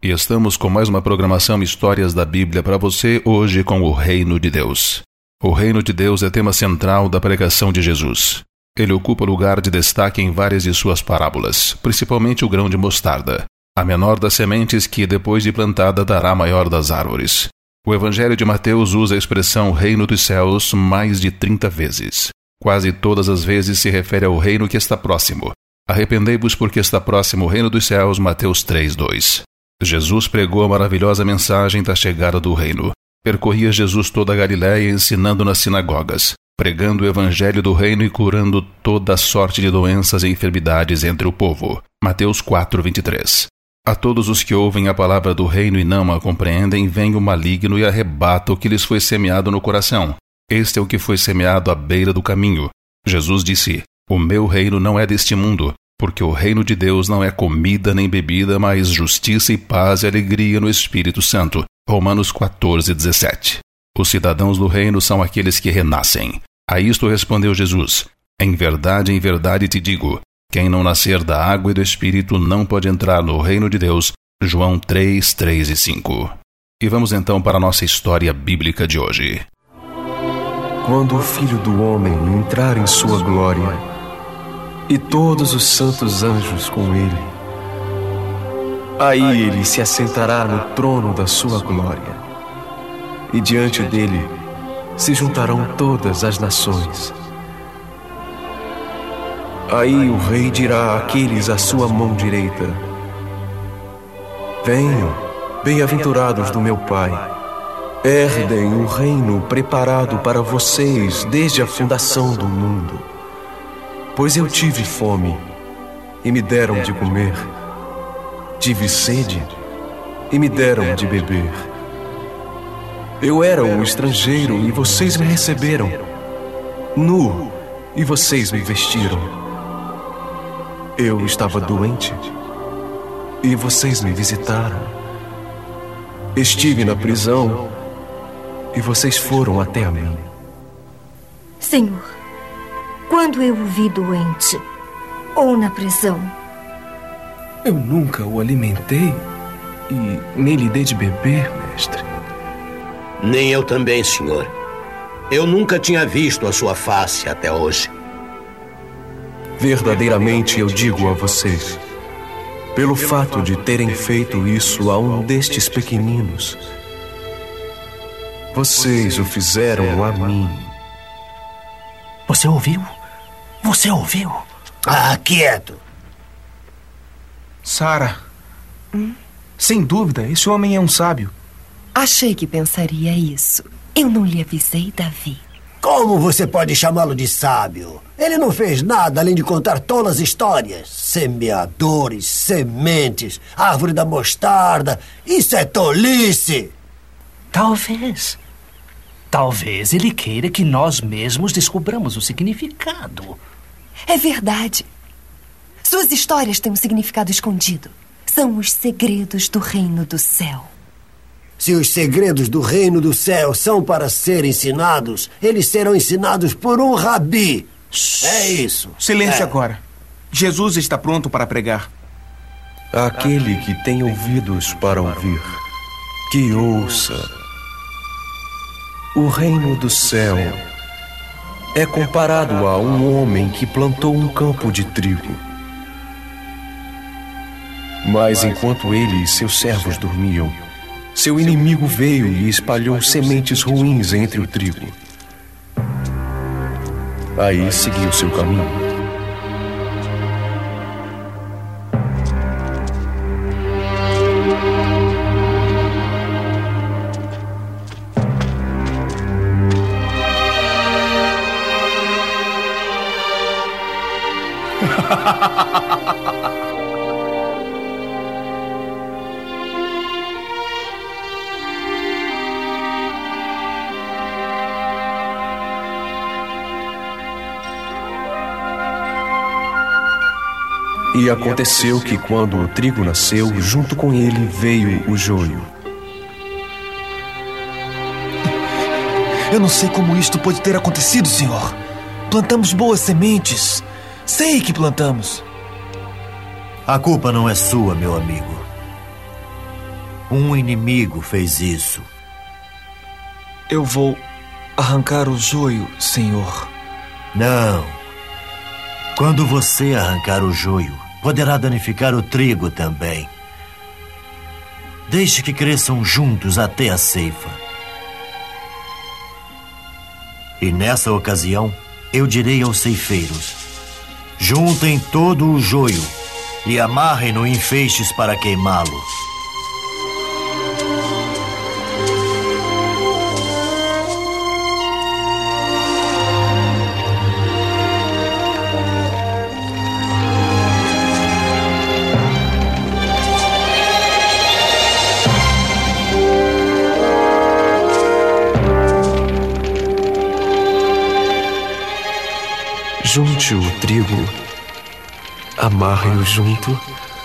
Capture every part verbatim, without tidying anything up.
E estamos com mais uma programação Histórias da Bíblia para você, hoje com o Reino de Deus. O Reino de Deus é tema central da pregação de Jesus. Ele ocupa lugar de destaque em várias de suas parábolas, principalmente o grão de mostarda, a menor das sementes que, depois de plantada, dará a maior das árvores. O Evangelho de Mateus usa a expressão Reino dos Céus mais de trinta vezes. Quase todas as vezes se refere ao reino que está próximo. Arrependei-vos porque está próximo o Reino dos Céus, Mateus três, dois. Jesus pregou a maravilhosa mensagem da chegada do reino. Percorria Jesus toda a Galiléia ensinando nas sinagogas, pregando o evangelho do reino e curando toda sorte de doenças e enfermidades entre o povo. Mateus quatro, vinte e três. A todos os que ouvem a palavra do reino e não a compreendem, vem o maligno e arrebata o que lhes foi semeado no coração. Este é o que foi semeado à beira do caminho. Jesus disse: O meu reino não é deste mundo. Porque o reino de Deus não é comida nem bebida, mas justiça e paz e alegria no Espírito Santo. Romanos quatorze, dezessete. Os cidadãos do reino são aqueles que renascem. A isto respondeu Jesus: Em verdade, em verdade te digo, quem não nascer da água e do Espírito não pode entrar no reino de Deus. João três, três e cinco. E vamos então para a nossa história bíblica de hoje. Quando o Filho do Homem entrar em sua glória, e todos os santos anjos com ele, aí ele se assentará no trono da sua glória, e diante dele se juntarão todas as nações. Aí o rei dirá àqueles à sua mão direita: Venham, bem-aventurados do meu Pai, herdem o reino preparado para vocês desde a fundação do mundo. Pois eu tive fome, e me deram de comer. Tive sede, e me deram de beber. Eu era um estrangeiro, e vocês me receberam. Nu, e vocês me vestiram. Eu estava doente, e vocês me visitaram. Estive na prisão, e vocês foram até a mim. Senhor, quando eu o vi doente ou na prisão, eu nunca o alimentei e nem lhe dei de beber, mestre. Nem eu também, senhor. Eu nunca tinha visto a sua face até hoje. Verdadeiramente eu digo a vocês, pelo fato de terem feito isso a um destes pequeninos, vocês o fizeram a mim. Você ouviu? Você ouviu? Ah, quieto! Sara, hum? Sem dúvida, esse homem é um sábio. Achei que pensaria isso. Eu não lhe avisei, Davi. Como você pode chamá-lo de sábio? Ele não fez nada além de contar tolas histórias. Semeadores, sementes, árvore da mostarda. Isso é tolice! Talvez. Talvez ele queira que nós mesmos descobramos o significado. É verdade. Suas histórias têm um significado escondido. São os segredos do reino do céu. Se os segredos do reino do céu são para ser ensinados, eles serão ensinados por um rabi. É isso. Silêncio é. agora. Jesus está pronto para pregar. Aquele que tem ouvidos para ouvir, que ouça. O reino do céu é comparado a um homem que plantou um campo de trigo. Mas enquanto ele e seus servos dormiam, seu inimigo veio e espalhou sementes ruins entre o trigo. Aí seguiu seu caminho. E aconteceu que quando o trigo nasceu, junto com ele veio o joio. Eu não sei como isto pode ter acontecido, senhor. Plantamos boas sementes. Sei que plantamos. A culpa não é sua, meu amigo. Um inimigo fez isso. Eu vou arrancar o joio, senhor. Não. Quando você arrancar o joio, poderá danificar o trigo também. Deixe que cresçam juntos até a ceifa. E nessa ocasião, eu direi aos ceifeiros: juntem todo o joio e amarrem-no em feixes para queimá-lo. Junte o trigo, amarre-o junto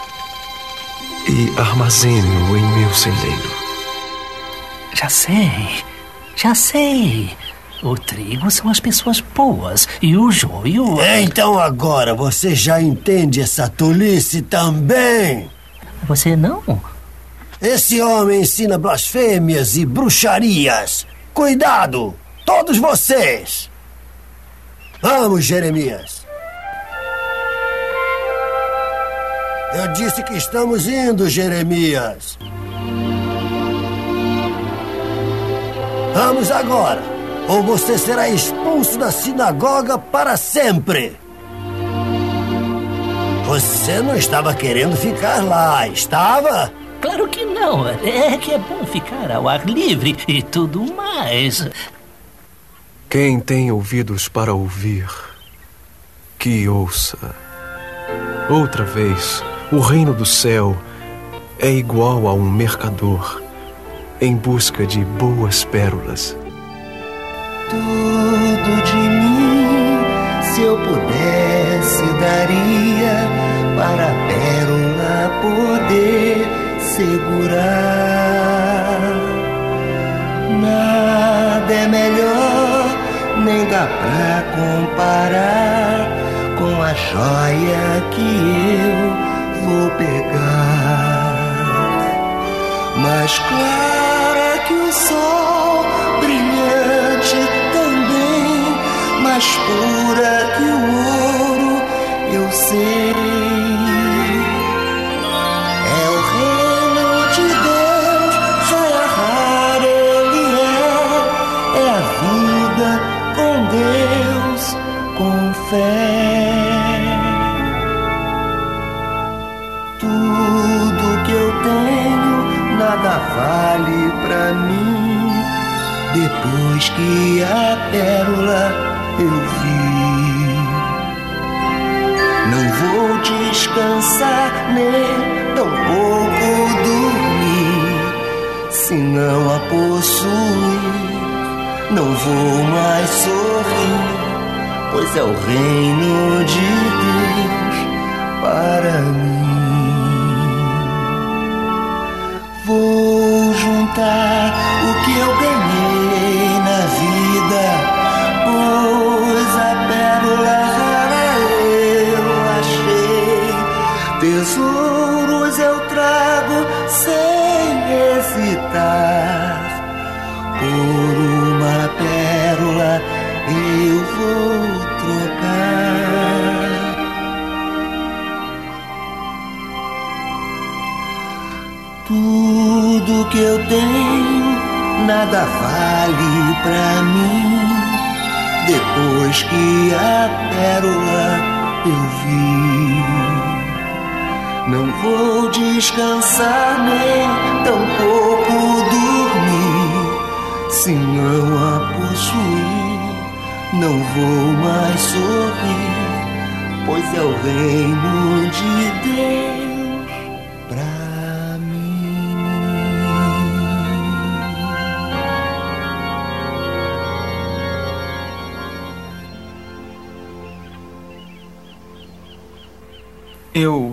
e armazene-o em meu celeiro. Já sei, já sei. O trigo são as pessoas boas e o joio... Então agora você já entende essa tolice também? Você não? Esse homem ensina blasfêmias e bruxarias. Cuidado, todos vocês! Vamos, Jeremias. Eu disse que estamos indo, Jeremias. Vamos agora, ou você será expulso da sinagoga para sempre. Você não estava querendo ficar lá, estava? Claro que não. É que é bom ficar ao ar livre e tudo mais. Quem tem ouvidos para ouvir, que ouça. Outra vez, o reino do céu é igual a um mercador em busca de boas pérolas. Tudo de mim, se eu pudesse, daria para a pérola poder segurar. Nada é melhor, nem dá pra comparar com a joia que eu vou pegar. Mais clara que o sol, brilhante também, mais pura que o ouro, eu serei. É o reino de Deus, joia rara ele é, é a vida com Deus, com fé. Tudo que eu tenho, nada vale pra mim, depois que a pérola eu vi. Não vou descansar, nem tampouco dormir, se não a possuir. Não vou mais sorrir, pois é o reino de Deus para mim. Vou juntar o que eu ganhei na vida, pois a pérola rara eu achei. Tesouros eu trago sem hesitar, por uma pérola eu vou trocar. Tudo que eu tenho, nada vale pra mim, depois que a pérola eu vi. Não vou descansar, nem tampouco dormir, se não a possuir. Não vou mais sorrir, pois é o reino de Deus pra mim. Eu...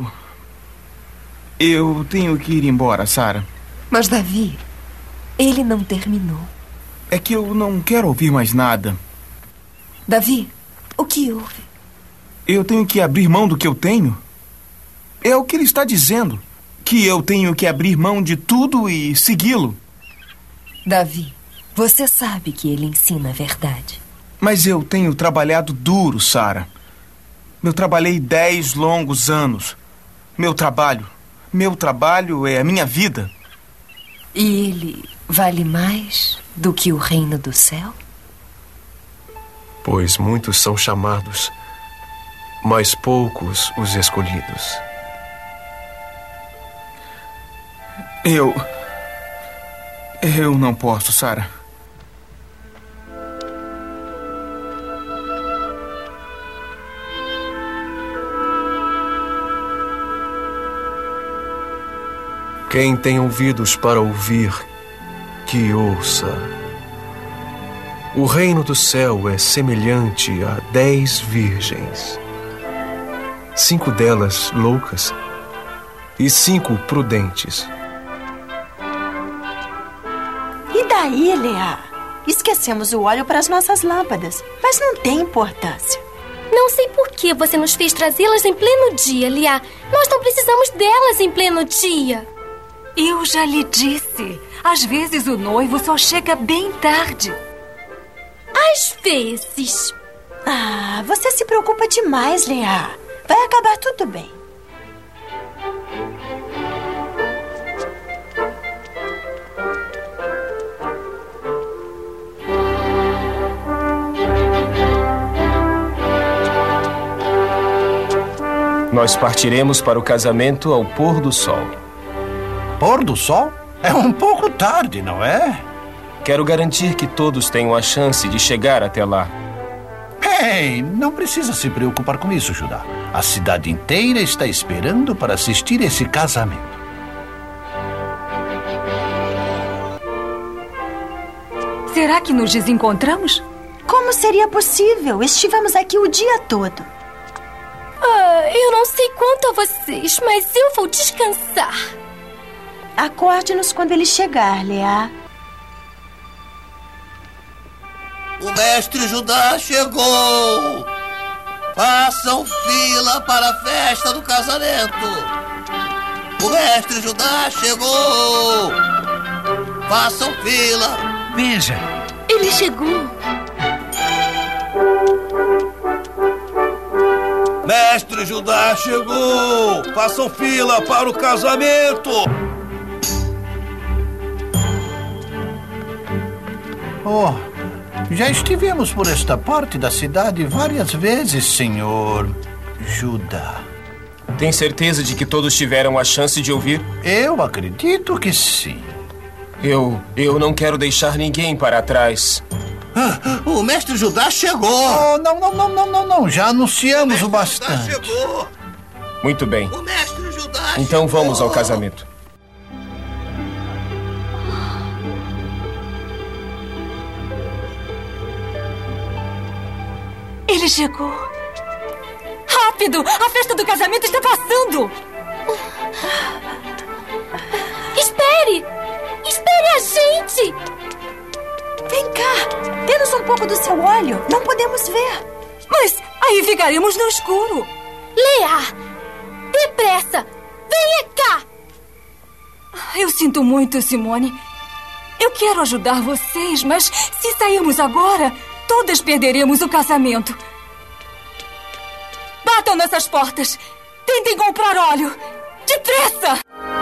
Eu tenho que ir embora, Sarah. Mas, Davi, ele não terminou. É que eu não quero ouvir mais nada. Davi, o que houve? Eu tenho que abrir mão do que eu tenho? É o que ele está dizendo. que eu tenho que abrir mão de tudo e segui-lo. Davi, você sabe que ele ensina a verdade. Mas eu tenho trabalhado duro, Sara. Eu trabalhei dez longos anos. Meu trabalho, meu trabalho é a minha vida. E ele vale mais do que o reino do céu? Pois muitos são chamados, mas poucos os escolhidos. Eu... Eu não posso, Sara. Quem tem ouvidos para ouvir, que ouça. O reino do céu é semelhante a dez virgens. Cinco delas loucas e cinco prudentes. E daí, Leá? Esquecemos o óleo para as nossas lâmpadas, mas não tem importância. Não sei por que você nos fez trazê-las em pleno dia, Leá. Nós não precisamos delas em pleno dia. Eu já lhe disse. Às vezes o noivo só chega bem tarde. Às vezes. Ah, você se preocupa demais, Leá. Vai acabar tudo bem. Nós partiremos para o casamento ao pôr do sol. Pôr do sol? É um pouco tarde, não é? Quero garantir que todos tenham a chance de chegar até lá. Ei, não precisa se preocupar com isso, Judá. A cidade inteira está esperando para assistir esse casamento. Será que nos desencontramos? Como seria possível? Estivemos aqui o dia todo. Ah, eu não sei quanto a vocês, mas eu vou descansar. Acorde-nos quando ele chegar, Leá. O mestre Judá chegou! Façam fila para a festa do casamento! O mestre Judá chegou! Façam fila! Veja! Ele chegou! Mestre Judá chegou! Façam fila para o casamento! Oh, já estivemos por esta parte da cidade várias vezes, senhor Judá. Tem certeza de que todos tiveram a chance de ouvir? Eu acredito que sim. Eu... eu não quero deixar ninguém para trás. Ah, o mestre Judá chegou! Oh, não, não, não, não, não, não. Já anunciamos o, o bastante. Judá chegou. Muito bem. O mestre Judá então chegou. Vamos ao casamento. Ele chegou. Rápido! A festa do casamento está passando! Espere! Espere a gente! Vem cá! Dê-nos um pouco do seu óleo. Não podemos ver. Mas aí ficaremos no escuro. Leá! Depressa! Venha cá! Eu sinto muito, Simone. Eu quero ajudar vocês, mas se sairmos agora, todas perderemos o casamento. Batam nessas portas. Tentem comprar óleo. Depressa!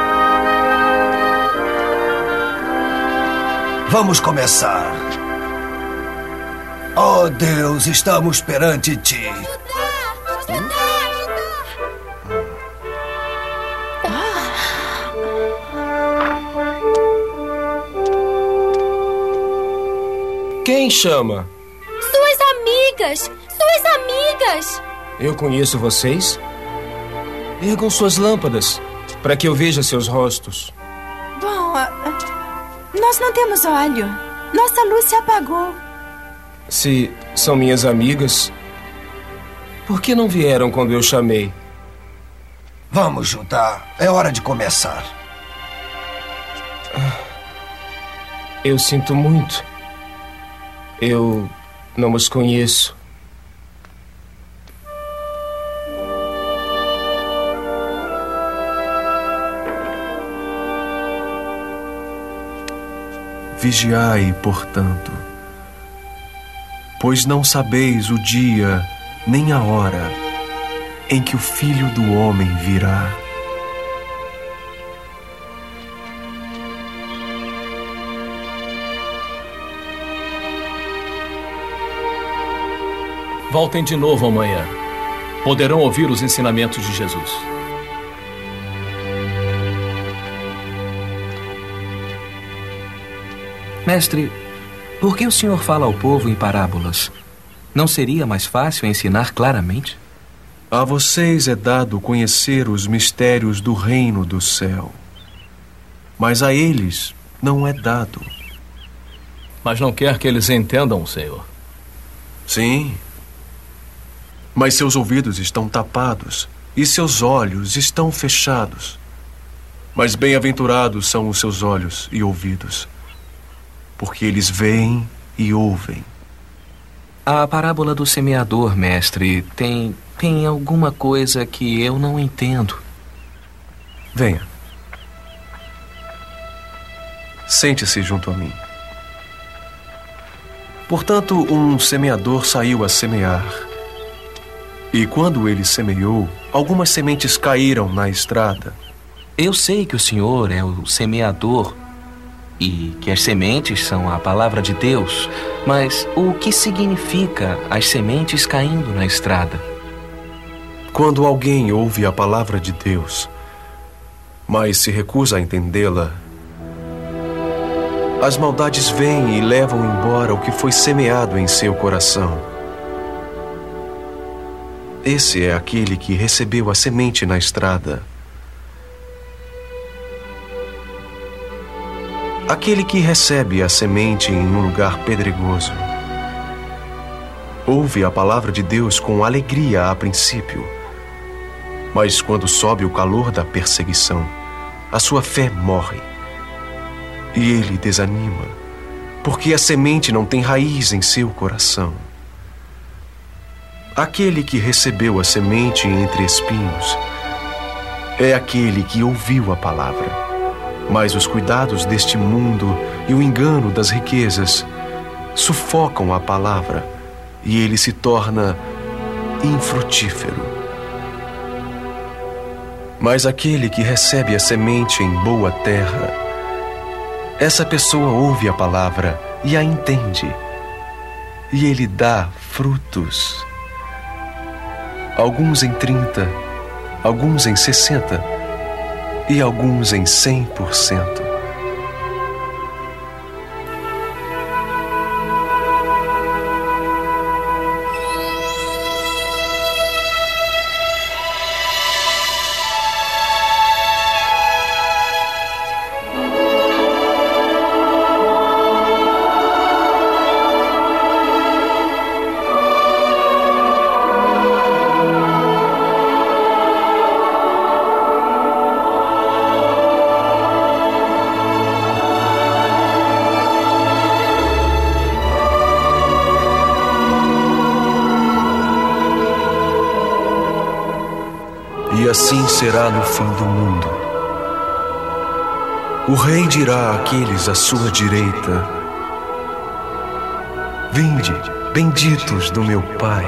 Vamos começar. Oh, Deus, estamos perante ti. Quem chama? Suas amigas! Suas amigas! Eu conheço vocês? Ergam suas lâmpadas, para que eu veja seus rostos. Bom, nós não temos óleo. Nossa luz se apagou. Se são minhas amigas, por que não vieram quando eu chamei? Vamos, Judá. É hora de começar. Eu sinto muito. Eu não os conheço. Vigiai, portanto, pois não sabeis o dia nem a hora em que o Filho do Homem virá. Voltem de novo amanhã. Poderão ouvir os ensinamentos de Jesus. Mestre, por que o senhor fala ao povo em parábolas? Não seria mais fácil ensinar claramente? A vocês é dado conhecer os mistérios do reino do céu, mas a eles não é dado. Mas não quer que eles entendam, Senhor? Sim, mas seus ouvidos estão tapados e seus olhos estão fechados. Mas bem-aventurados são os seus olhos e ouvidos, porque eles veem e ouvem. A parábola do semeador, mestre, tem, tem alguma coisa que eu não entendo. Venha. Sente-se junto a mim. Portanto, um semeador saiu a semear. E quando ele semeou, algumas sementes caíram na estrada. Eu sei que o senhor é o semeador e que as sementes são a palavra de Deus, mas o que significa as sementes caindo na estrada? Quando alguém ouve a palavra de Deus, mas se recusa a entendê-la, as maldades vêm e levam embora o que foi semeado em seu coração. Esse é aquele que recebeu a semente na estrada. Aquele que recebe a semente em um lugar pedregoso. Ouve a palavra de Deus com alegria a princípio, mas quando sobe o calor da perseguição, a sua fé morre. E ele desanima, porque a semente não tem raiz em seu coração. Aquele que recebeu a semente entre espinhos é aquele que ouviu a palavra. Mas os cuidados deste mundo e o engano das riquezas sufocam a palavra e ele se torna infrutífero. Mas aquele que recebe a semente em boa terra, essa pessoa ouve a palavra e a entende, e ele dá frutos. Alguns em trinta, alguns em sessenta e alguns em cem por cento. E assim será no fim do mundo. O rei dirá àqueles à sua direita: Vinde, benditos do meu Pai.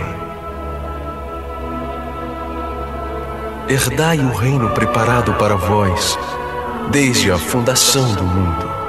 Herdai o reino preparado para vós desde a fundação do mundo.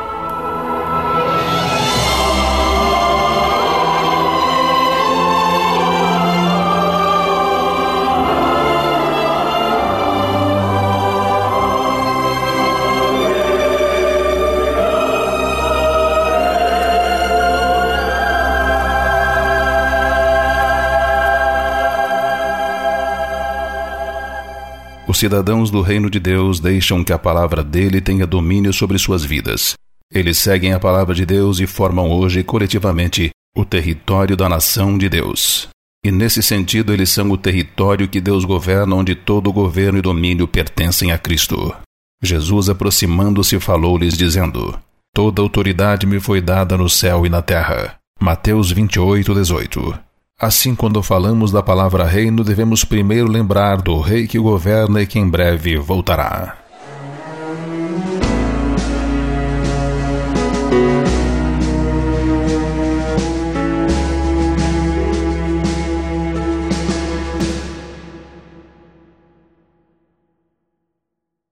Os cidadãos do reino de Deus deixam que a palavra dele tenha domínio sobre suas vidas. Eles seguem a palavra de Deus e formam hoje, coletivamente, o território da nação de Deus. E nesse sentido, eles são o território que Deus governa, onde todo o governo e domínio pertencem a Cristo. Jesus, aproximando-se, falou-lhes, dizendo: Toda autoridade me foi dada no céu e na terra. Mateus vinte e oito, dezoito. Assim, quando falamos da palavra reino, devemos primeiro lembrar do rei que governa e que em breve voltará.